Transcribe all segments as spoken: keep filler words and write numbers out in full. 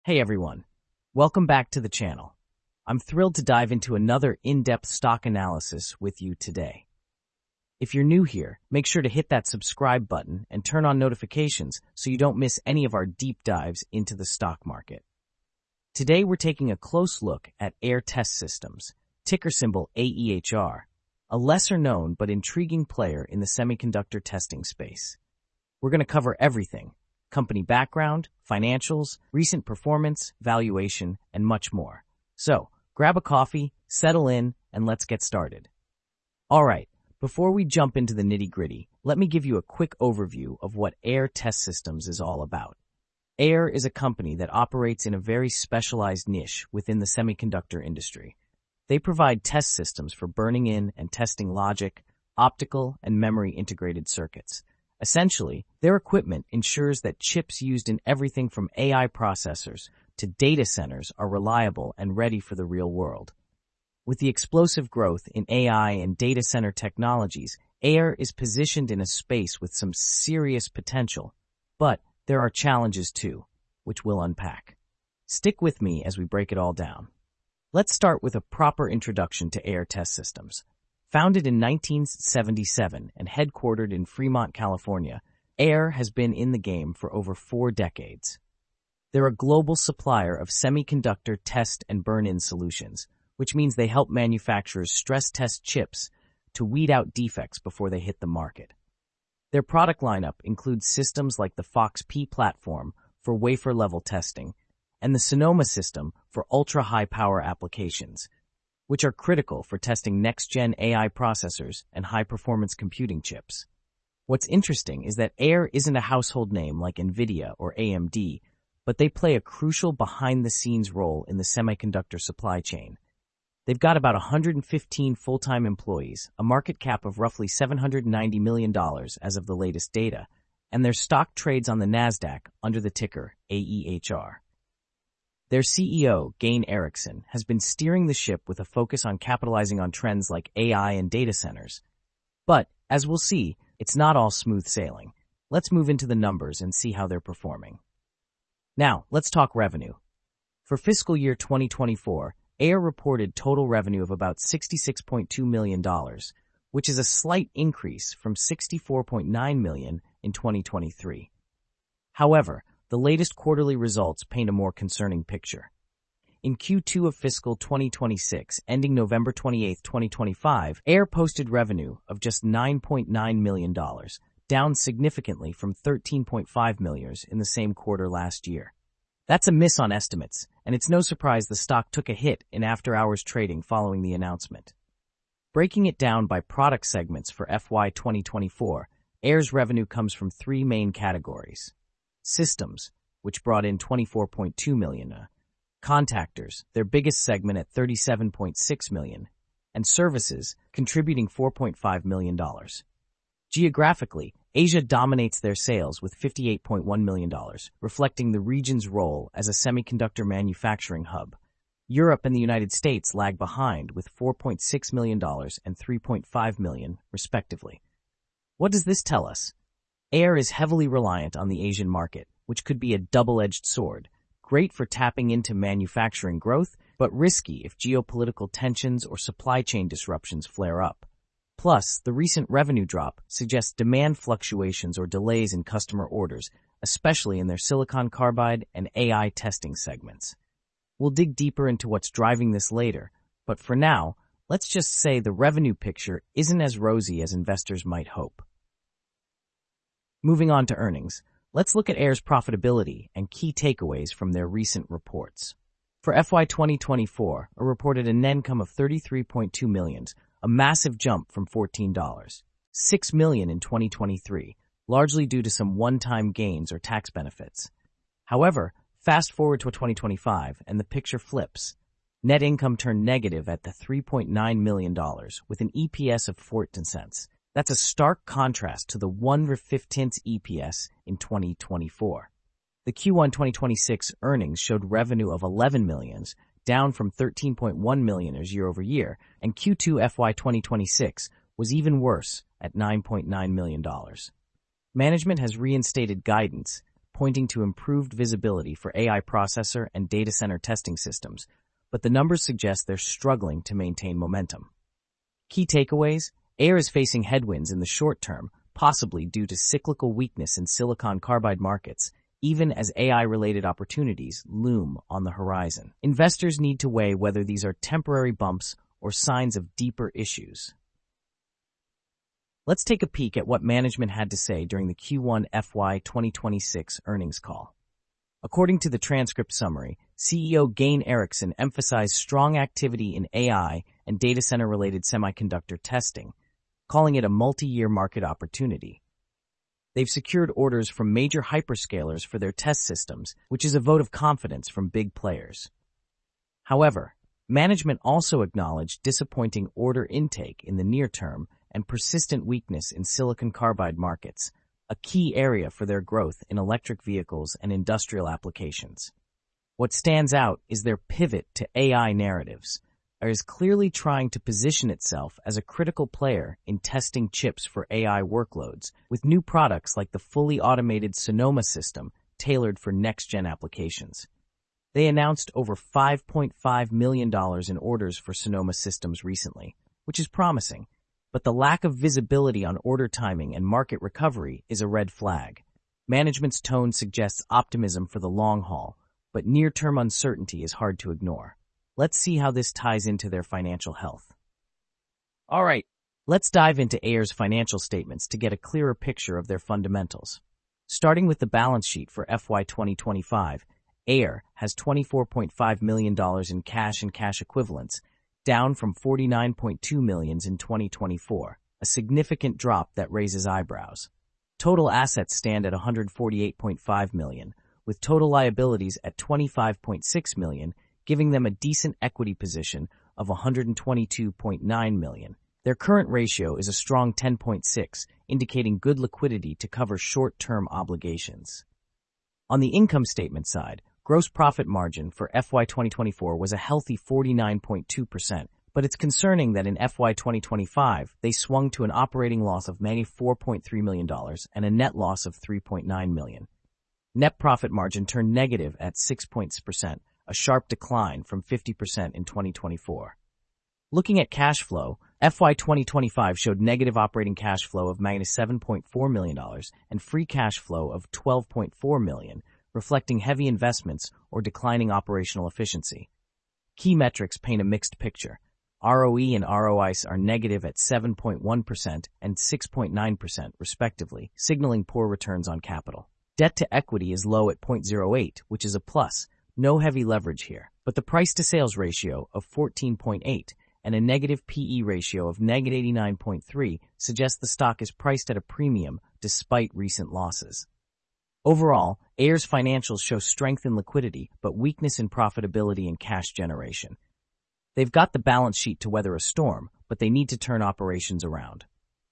Hey everyone, welcome back to the channel. I'm thrilled to dive into another in-depth stock analysis with you today. If you're new here, make sure to hit that subscribe button and turn on notifications so you don't miss any of our deep dives into the stock market. Today we're taking a close look at Aehr Test Systems, ticker symbol A E H R, a lesser-known but intriguing player in the semiconductor testing space. We're going to cover everything: company background, financials, recent performance, valuation, and much more. So, grab a coffee, settle in, and let's get started. All right, before we jump into the nitty-gritty, let me give you a quick overview of what Aehr Test Systems is all about. Aehr is a company that operates in a very specialized niche within the semiconductor industry. They provide test systems for burning in and testing logic, optical, and memory integrated circuits. Essentially, their equipment ensures that chips used in everything from A I processors to data centers are reliable and ready for the real world. With the explosive growth in A I and data center technologies, Aehr is positioned in a space with some serious potential. But there are challenges too, which we'll unpack. Stick with me as we break it all down. Let's start with a proper introduction to Aehr Test Systems. Founded in nineteen seventy-seven and headquartered in Fremont, California, Aehr has been in the game for over four decades. They're a global supplier of semiconductor test and burn-in solutions, which means they help manufacturers stress test chips to weed out defects before they hit the market. Their product lineup includes systems like the FOX-P platform for wafer-level testing and the Sonoma system for ultra-high power applications, which are critical for testing next-gen A I processors and high-performance computing chips. What's interesting is that Aehr isn't a household name like NVIDIA or A M D, but they play a crucial behind-the-scenes role in the semiconductor supply chain. They've got about one hundred fifteen full-time employees, a market cap of roughly seven hundred ninety million dollars as of the latest data, and their stock trades on the NASDAQ under the ticker A E H R. Their C E O, Gayn Erickson, has been steering the ship with a focus on capitalizing on trends like A I and data centers. But, as we'll see, it's not all smooth sailing. Let's move into the numbers and see how they're performing. Now, let's talk revenue. For fiscal year twenty twenty-four, Aehr reported total revenue of about sixty-six point two million dollars, which is a slight increase from sixty-four point nine million dollars in twenty twenty-three. However, the latest quarterly results paint a more concerning picture. In Q two of fiscal twenty twenty-six, ending November twenty-eighth, twenty twenty-five, Aehr posted revenue of just nine point nine million dollars, down significantly from thirteen point five million dollars in the same quarter last year. That's a miss on estimates, and it's no surprise the stock took a hit in after-hours trading following the announcement. Breaking it down by product segments for F Y twenty twenty-four, Aehr's revenue comes from three main categories: systems, which brought in twenty-four point two million dollars, contactors, their biggest segment at thirty-seven point six million dollars, and services, contributing four point five million dollars. Geographically, Asia dominates their sales with fifty-eight point one million dollars, reflecting the region's role as a semiconductor manufacturing hub. Europe and the United States lag behind with four point six million dollars and three point five million dollars, respectively. What does this tell us? Aehr is heavily reliant on the Asian market, which could be a double-edged sword, great for tapping into manufacturing growth, but risky if geopolitical tensions or supply chain disruptions flare up. Plus, the recent revenue drop suggests demand fluctuations or delays in customer orders, especially in their silicon carbide and A I testing segments. We'll dig deeper into what's driving this later, but for now, let's just say the revenue picture isn't as rosy as investors might hope. Moving on to earnings, let's look at Aehr's profitability and key takeaways from their recent reports. For F Y twenty twenty-four, Aehr reported a net income of thirty-three point two million dollars, a massive jump from fourteen point six million dollars in twenty twenty-three, largely due to some one-time gains or tax benefits. However, fast forward to twenty twenty-five and the picture flips. Net income turned negative at the three point nine million dollars with an E P S of fourteen cents. That's a stark contrast to the one dollar fifteen cents E P S in twenty twenty-four. The Q one twenty twenty-six earnings showed revenue of eleven million dollars, down from thirteen point one million dollars year over year, and Q two F Y twenty twenty-six was even worse at nine point nine million dollars. Management has reinstated guidance, pointing to improved visibility for A I processor and data center testing systems, but the numbers suggest they're struggling to maintain momentum. Key takeaways: Aehr is facing headwinds in the short term, possibly due to cyclical weakness in silicon carbide markets, even as A I-related opportunities loom on the horizon. Investors need to weigh whether these are temporary bumps or signs of deeper issues. Let's take a peek at what management had to say during the Q one F Y twenty twenty-six earnings call. According to the transcript summary, C E O Gayn Erickson emphasized strong activity in A I and data center-related semiconductor testing, calling it a multi-year market opportunity. They've secured orders from major hyperscalers for their test systems, which is a vote of confidence from big players. However, management also acknowledged disappointing order intake in the near term and persistent weakness in silicon carbide markets, a key area for their growth in electric vehicles and industrial applications. What stands out is their pivot to A I narratives. Aehr is clearly trying to position itself as a critical player in testing chips for A I workloads, with new products like the fully automated Sonoma system tailored for next-gen applications. They announced over five point five million dollars in orders for Sonoma systems recently, which is promising, but the lack of visibility on order timing and market recovery is a red flag. Management's tone suggests optimism for the long haul, but near-term uncertainty is hard to ignore. Let's see how this ties into their financial health. All right, let's dive into Aehr's financial statements to get a clearer picture of their fundamentals. Starting with the balance sheet for F Y twenty twenty-five, Aehr has twenty-four point five million dollars in cash and cash equivalents, down from forty-nine point two million dollars in twenty twenty-four, a significant drop that raises eyebrows. Total assets stand at one hundred forty-eight point five million dollars, with total liabilities at twenty-five point six million dollars, giving them a decent equity position of one hundred twenty-two point nine million dollars. Their current ratio is a strong ten point six, indicating good liquidity to cover short-term obligations. On the income statement side, gross profit margin for F Y twenty twenty-four was a healthy forty-nine point two percent, but it's concerning that in F Y twenty twenty-five, they swung to an operating loss of ninety-four point three million dollars and a net loss of three point nine million dollars. Net profit margin turned negative at six percent, a sharp decline from fifty percent in twenty twenty-four. Looking at cash flow, F Y twenty twenty-five showed negative operating cash flow of minus seven point four million dollars and free cash flow of twelve point four million dollars, reflecting heavy investments or declining operational efficiency. Key metrics paint a mixed picture. R O E and R O I C E are negative at seven point one percent and six point nine percent, respectively, signaling poor returns on capital. Debt to equity is low at zero point zero eight, which is a plus. No heavy leverage here, but the price-to-sales ratio of fourteen point eight and a negative P E ratio of negative eighty-nine point three suggests the stock is priced at a premium despite recent losses. Overall, Aehr's financials show strength in liquidity, but weakness in profitability and cash generation. They've got the balance sheet to weather a storm, but they need to turn operations around.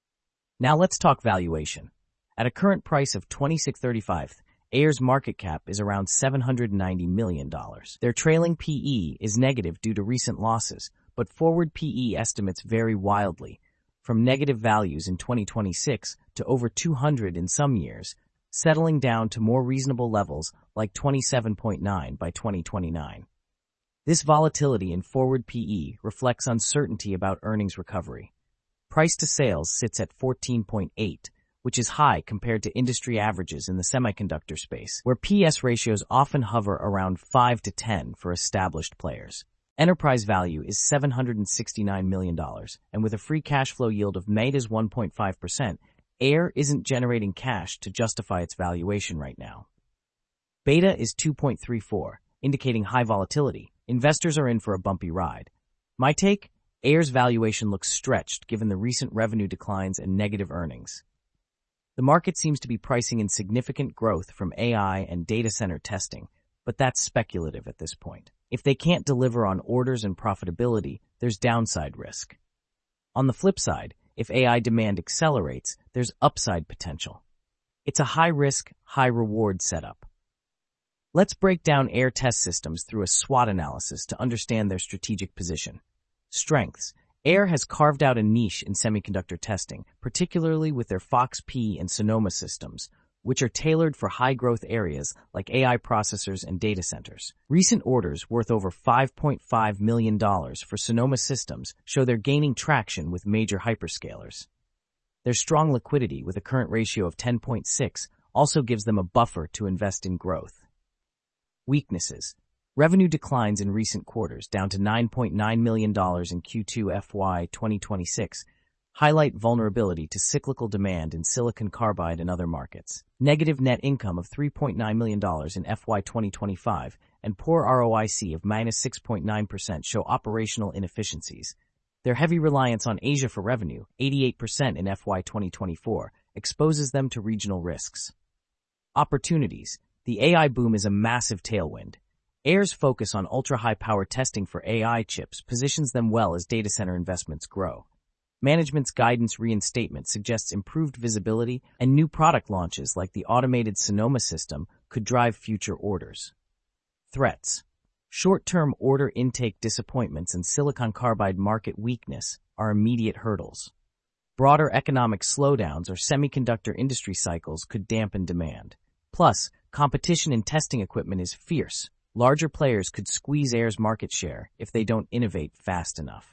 Now let's talk valuation. At a current price of twenty-six thirty-five, Aehr's market cap is around seven hundred ninety million dollars. Their trailing P E is negative due to recent losses, but forward P E estimates vary wildly, from negative values in twenty twenty-six to over two hundred in some years, settling down to more reasonable levels like twenty-seven point nine by twenty twenty-nine. This volatility in forward P E reflects uncertainty about earnings recovery. Price to sales sits at fourteen point eight, which is high compared to industry averages in the semiconductor space, where P S ratios often hover around five to ten for established players. Enterprise value is seven hundred sixty-nine million dollars, and with a free cash flow yield of negative one point five percent, Aehr isn't generating cash to justify its valuation right now. Beta is two point three four, indicating high volatility. Investors are in for a bumpy ride. My take? Aehr's valuation looks stretched given the recent revenue declines and negative earnings. The market seems to be pricing in significant growth from A I and data center testing, but that's speculative at this point. If they can't deliver on orders and profitability, there's downside risk. On the flip side, if A I demand accelerates, there's upside potential. It's a high-risk, high-reward setup. Let's break down Aehr Test Systems through a SWOT analysis to understand their strategic position. Strengths. Aehr has carved out a niche in semiconductor testing, particularly with their F O X-P and Sonoma systems, which are tailored for high-growth areas like A I processors and data centers. Recent orders worth over five point five million dollars for Sonoma Systems show they're gaining traction with major hyperscalers. Their strong liquidity, with a current ratio of ten point six, also gives them a buffer to invest in growth. Weaknesses. Revenue declines in recent quarters, down to nine point nine million dollars in Q two F Y twenty twenty-six, highlight vulnerability to cyclical demand in silicon carbide and other markets. Negative net income of three point nine million dollars in F Y twenty twenty-five and poor R O I C of minus six point nine percent show operational inefficiencies. Their heavy reliance on Asia for revenue, eighty-eight percent in F Y twenty twenty-four, exposes them to regional risks. Opportunities. The A I boom is a massive tailwind. Air's focus on ultra-high power testing for A I chips positions them well as data center investments grow. Management's guidance reinstatement suggests improved visibility, and new product launches like the automated Sonoma system could drive future orders. Threats. Short-term order intake disappointments and silicon carbide market weakness are immediate hurdles. Broader economic slowdowns or semiconductor industry cycles could dampen demand. Plus, competition in testing equipment is fierce. Larger players could squeeze Air's market share if they don't innovate fast enough.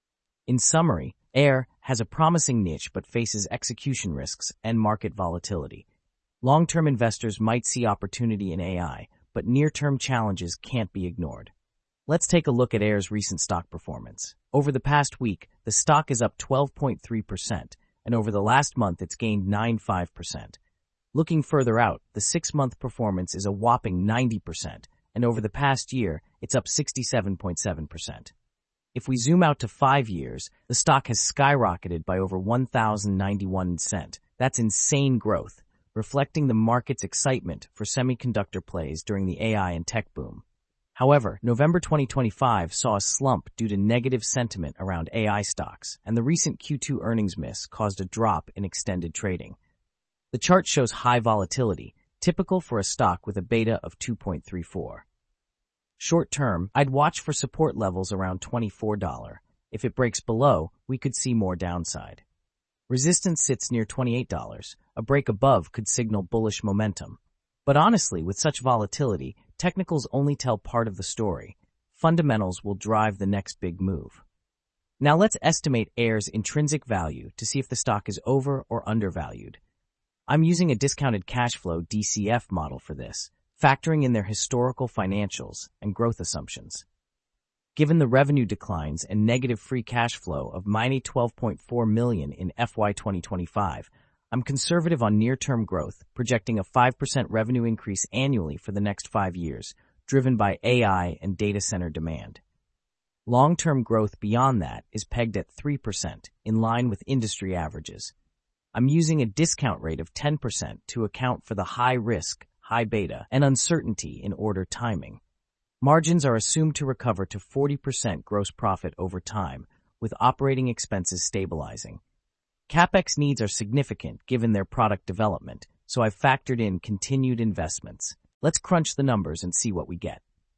In summary, Air has a promising niche but faces execution risks and market volatility. Long-term investors might see opportunity in A I, but near-term challenges can't be ignored. Let's take a look at Air's recent stock performance. Over the past week, the stock is up twelve point three percent, and over the last month it's gained nine point five percent. Looking further out, the six-month performance is a whopping ninety percent, and over the past year, it's up sixty-seven point seven percent. If we zoom out to five years, the stock has skyrocketed by over one thousand ninety-one percent. That's insane growth, reflecting the market's excitement for semiconductor plays during the A I and tech boom. However, November twenty twenty-five saw a slump due to negative sentiment around A I stocks, and the recent Q two earnings miss caused a drop in extended trading. The chart shows high volatility, typical for a stock with a beta of two point three four. Short term, I'd watch for support levels around twenty-four dollars. If it breaks below, we could see more downside. Resistance sits near twenty-eight dollars. A break above could signal bullish momentum. But honestly, with such volatility, technicals only tell part of the story. Fundamentals will drive the next big move. Now let's estimate Air's intrinsic value to see if the stock is over or undervalued. I'm using a discounted cash flow D C F model for this, factoring in their historical financials and growth assumptions. Given the revenue declines and negative free cash flow of minus twelve point four million dollars in F Y twenty twenty-five, I'm conservative on near-term growth, projecting a five percent revenue increase annually for the next five years, driven by A I and data center demand. Long-term growth beyond that is pegged at three percent, in line with industry averages. I'm using a discount rate of ten percent to account for the high risk, high beta, and uncertainty in order timing. Margins are assumed to recover to forty percent gross profit over time, with operating expenses stabilizing. CapEx needs are significant given their product development, so I've factored in continued investments. Let's crunch the numbers and see what we get.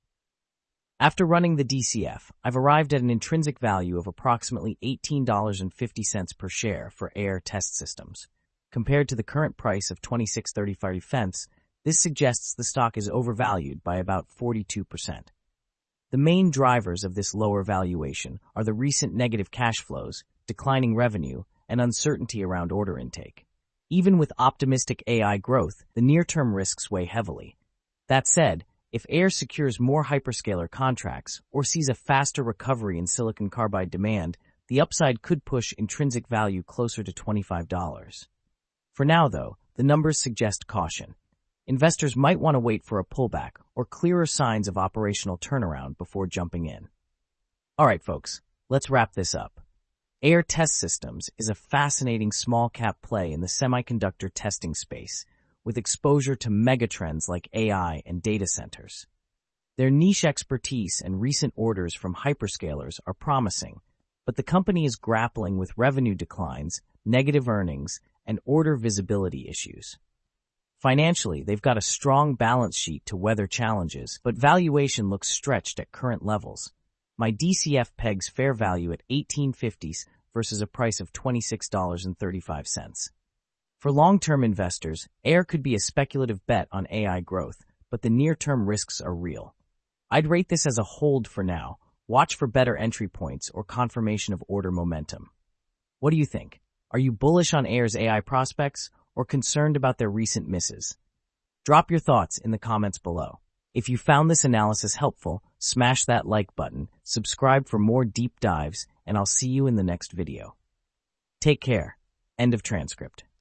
After running the D C F, I've arrived at an intrinsic value of approximately eighteen dollars and fifty cents per share for Air Test Systems. Compared to the current price of twenty-six dollars and thirty-five cents, this suggests the stock is overvalued by about forty-two percent. The main drivers of this lower valuation are the recent negative cash flows, declining revenue, and uncertainty around order intake. Even with optimistic A I growth, the near-term risks weigh heavily. That said, if Air secures more hyperscaler contracts or sees a faster recovery in silicon carbide demand, the upside could push intrinsic value closer to twenty-five dollars. For now, though, the numbers suggest caution. Investors might want to wait for a pullback or clearer signs of operational turnaround before jumping in. All right, folks, let's wrap this up. Air Test Systems is a fascinating small-cap play in the semiconductor testing space, with exposure to megatrends like A I and data centers. Their niche expertise and recent orders from hyperscalers are promising, but the company is grappling with revenue declines, negative earnings, and order visibility issues. Financially, they've got a strong balance sheet to weather challenges, but valuation looks stretched at current levels. My D C F pegs fair value at eighteen fifty versus a price of twenty-six dollars and thirty-five cents. For long-term investors, Air could be a speculative bet on A I growth, but the near-term risks are real. I'd rate this as a hold for now. Watch for better entry points or confirmation of order momentum. What do you think? Are you bullish on Air's A I prospects or concerned about their recent misses? Drop your thoughts in the comments below. If you found this analysis helpful, smash that like button, subscribe for more deep dives, and I'll see you in the next video. Take care. End of transcript.